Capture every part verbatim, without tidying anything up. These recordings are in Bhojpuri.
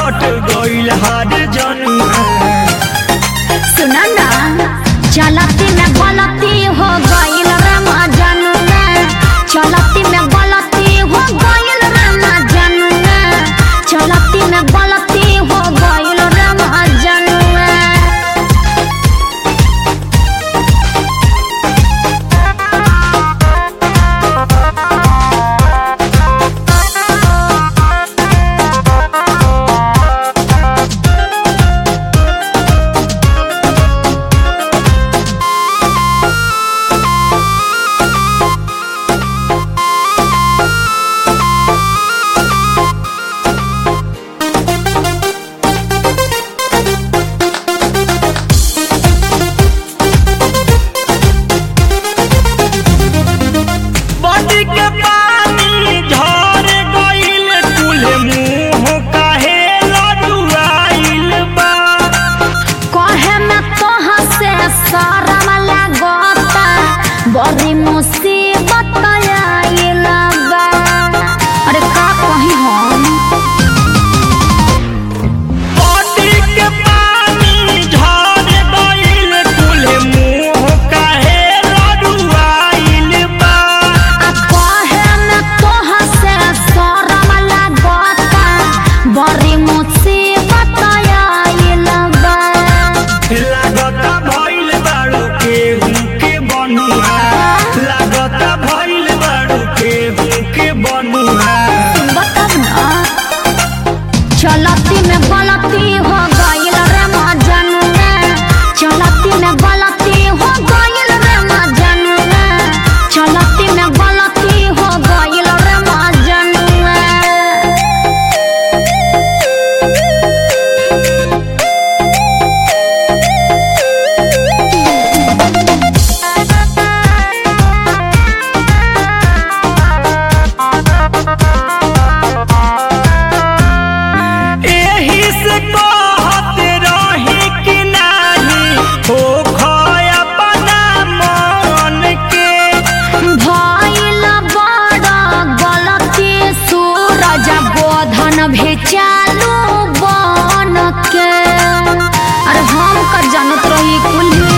हट गइल हार जनुआ। सुना ना चलती में गलती हो गइल रामा जनुआ, चलती में गलती हो गइल रामा जनुआ, चलती में गलती हो गइल रामा जनुआ। बड़ी मुसीबत आइल बा, अरे का कहीं हम बॉडी के पानी झड़ गइल कुले मुंह काहे लड़ुआइल बा। आ कहे में तोह से शरम लागता, बड़ी मुसीबत आइल बा। लागता भइल बाड़ू केहू के बनुआ, लागता भइल बाड़ू केहू के बनुआ। बताब ना चलती में गलती हो गइल रामा जनुआ, चलती में गलती हो गइल रामा जनुआ, चलती में गलती हो गइल रामा जनुआ। एही से कहत रही कि नाही हो खया अपना मन के। भइल बड़ा गलती सूरज बोधन भी चालू बन के, अरे हम का जानत रही कुल्ही।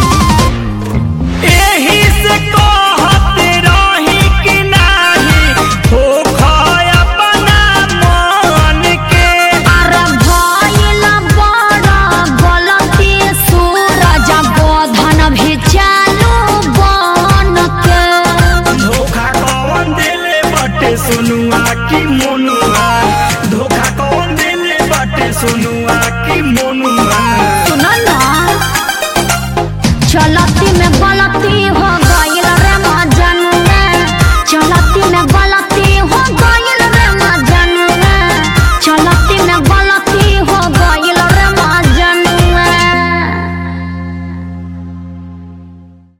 एही से कहत रही कि नाही हो खया अपना मन के। अरे भइल बड़ा गलती सूरज बोधन भी चालू बन के। धोखा कौन देले बटे सुनुआ की मोनुआ, धोखा कौन देले बटे सुनुआ की मोनुआ। सुनो ना चलती में गलती हो गइल रामा जनुआ, चलती में गलती हो गइल रामा जनुआ, चलती में गलती